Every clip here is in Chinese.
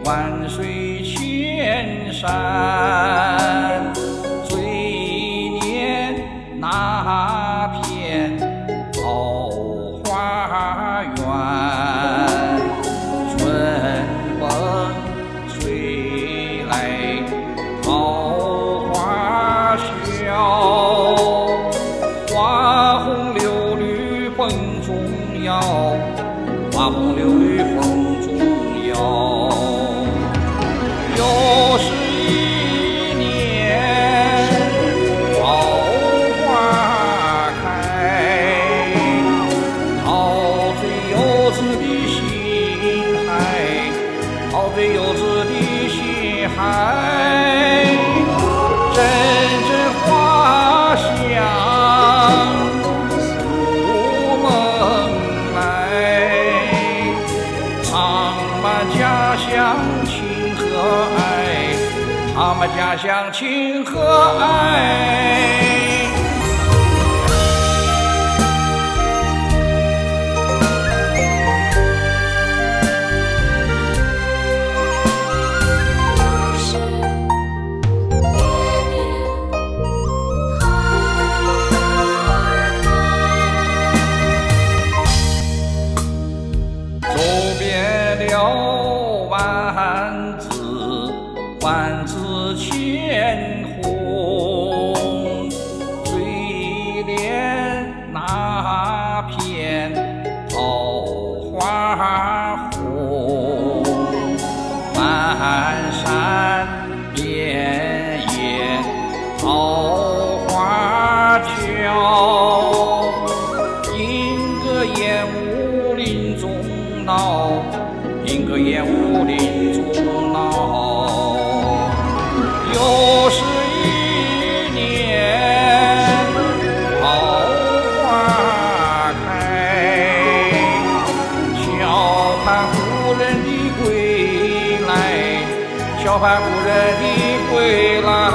万水千山，追念那片桃花源。春风吹来桃花笑，花红柳绿风中摇，花红柳绿风中摇。又是一年桃花开，陶醉幼稚的心海，陶醉幼稚的心海。阵阵花香如梦来，唱满家乡情和爱，唱满家乡情和爱。万紫千红，追念那片桃花红。漫山遍野桃花俏，莺歌燕舞林中闹，莺歌燕舞林中闹。又是一年桃花开，小盼故人的归来，小盼故人的归来。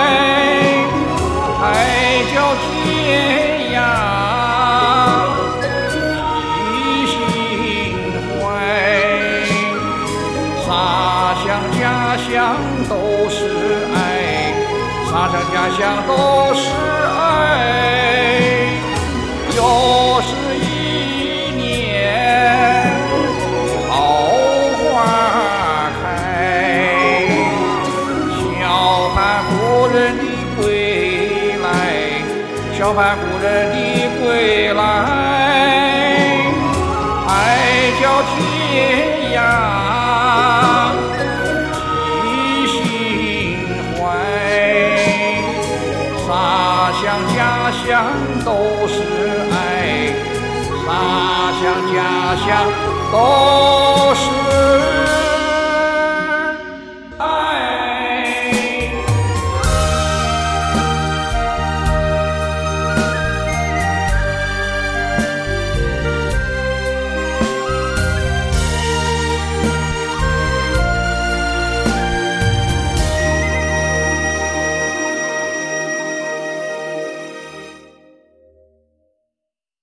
海角天涯寄心怀，洒向家乡都是爱，洒向家乡都是爱。又是一年桃花开，小盼故人的归来，小盼故人的归来。海角天涯洒向家乡都是爱，洒向家乡都